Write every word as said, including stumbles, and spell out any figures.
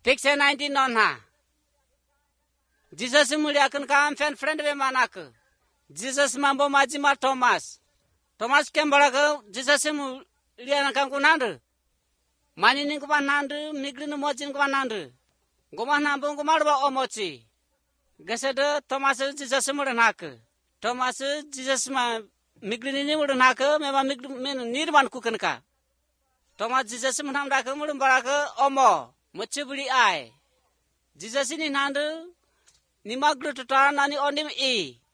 Picture nineteen non ha. Jesus muliakan kam fan friend be manak. Jesus mambo majima Thomas. Thomas kembara ke Jesus muliakan kam kunand. Mani ning kumanand migrin mojin kumanand. Gomah nambung kumarba omochi. Gesede Thomas Jesus mudanak. Thomas Jesus ma migrin ini mudanak memang migrin nirman kuken ka. Thomas Jesus menam dak mudan baraka omo. Mochi buli ai. Jesus ini nandu ni magru tutan ani onim i.